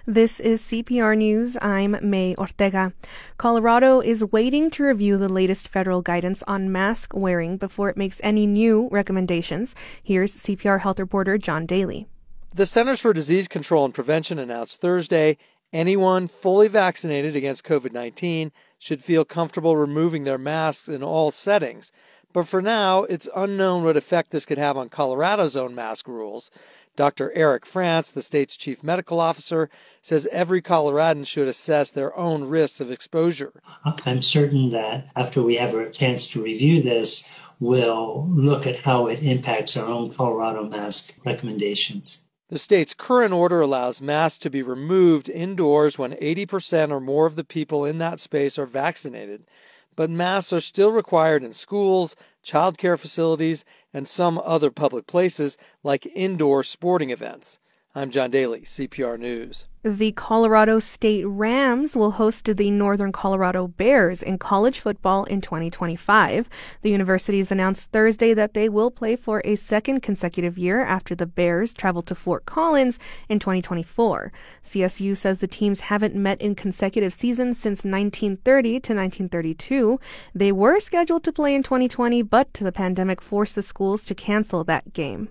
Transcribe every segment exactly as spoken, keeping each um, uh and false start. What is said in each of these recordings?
This is C P R News. I'm May Ortega. Colorado is waiting to review the latest federal guidance on mask wearing before it makes any new recommendations. Here's C P R health reporter John Daly. The Centers for Disease Control and Prevention announced Thursday anyone fully vaccinated against covid nineteen should feel comfortable removing their masks in all settings. But for now, it's unknown what effect this could have on Colorado's own mask rules. Doctor Eric France, the state's chief medical officer, says every Coloradan should assess their own risks of exposure. I'm certain that after we have a chance to review this, we'll look at how it impacts our own Colorado mask recommendations. The state's current order allows masks to be removed indoors when eighty percent or more of the people in that space are vaccinated. But masks are still required in schools, child care facilities, and some other public places like indoor sporting events. I'm John Daly, C P R News. The Colorado State Rams will host the Northern Colorado Bears in college football in twenty twenty-five. The universities announced Thursday that they will play for a second consecutive year after the Bears traveled to Fort Collins in twenty twenty-four. C S U says the teams haven't met in consecutive seasons since nineteen thirty to nineteen thirty-two. They were scheduled to play in twenty twenty, but the pandemic forced the schools to cancel that game.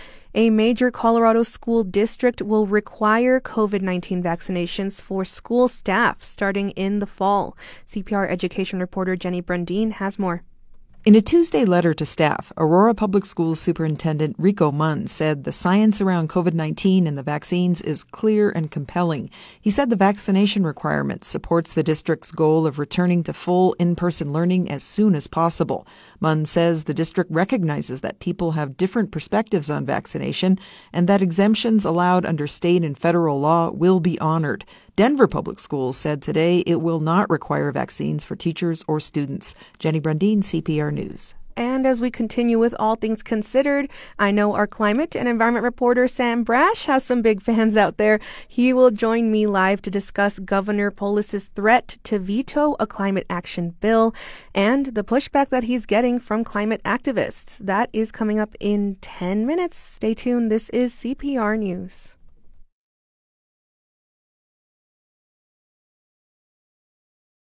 A major Colorado school district will require covid nineteen vaccinations for school staff starting in the fall. C P R education reporter Jenny Brundin has more. In a Tuesday letter to staff, Aurora Public Schools Superintendent Rico Munn said the science around covid nineteen and the vaccines is clear and compelling. He said the vaccination requirement supports the district's goal of returning to full in-person learning as soon as possible. Munn says the district recognizes that people have different perspectives on vaccination and that exemptions allowed under state and federal law will be honored. Denver Public Schools said today it will not require vaccines for teachers or students. Jenny Brundin, C P R News. And as we continue with All Things Considered, I know our climate and environment reporter Sam Brash has some big fans out there. He will join me live to discuss Governor Polis's threat to veto a climate action bill and the pushback that he's getting from climate activists. That is coming up in ten minutes. Stay tuned. This is C P R News.